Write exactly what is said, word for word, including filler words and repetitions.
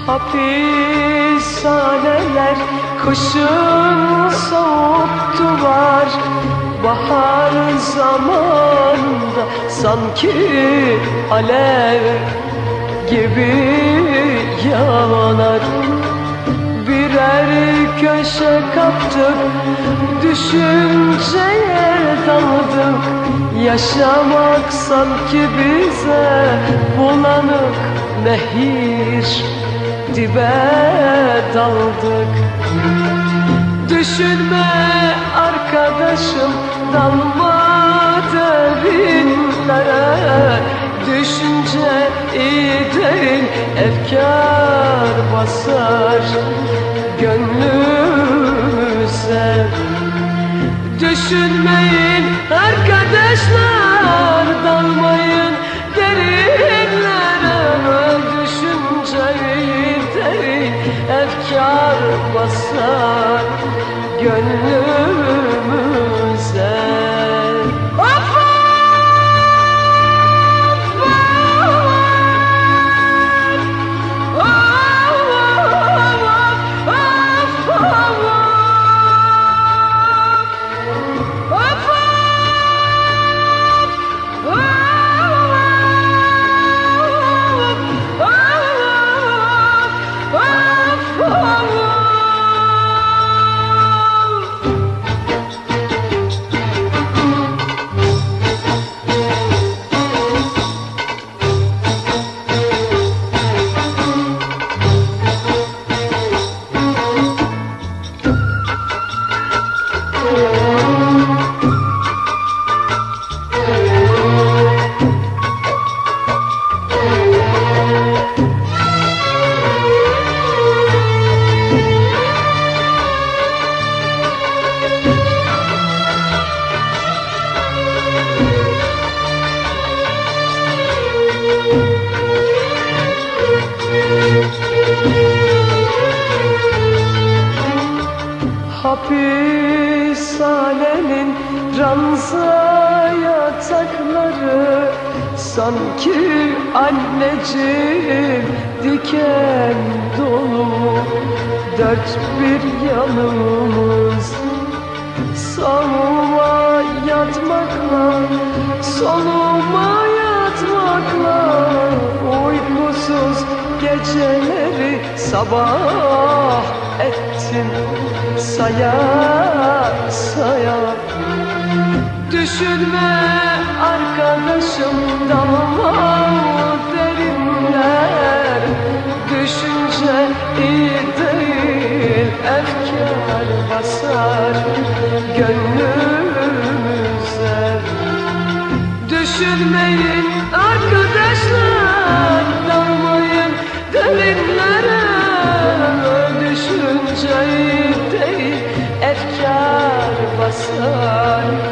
Hapishaneler kışın soğuttular, bahar zamanında sanki alev gibi yanar. Birer köşe kaptık, düşünceye daldık. Yaşamak sanki bize bulanık nehir, dibe daldık. Düşünme arkadaşım, dalma derinlere. Düşünce iyi değil, efkar basar gönlümüze. Düşünmeyin arkadaşlar, dalmayın derinlere. Düşünce iyi değil, efkar basar gönlümüze. Hapishanenin ranza yatakları sanki anneciğim diken dolu. Dört bir yanımız sağıma yatmakla, soluma yatmakla, uykusuz geceleri sabah ettim saya saya. Düşünme arkadaşım, dalma derinler. Düşünce iyi değil, efkar basar gönlümüze. Düşünmeyin arkadaşlar, dalmayın derinlere. Düşünce iyi değil, efkar basar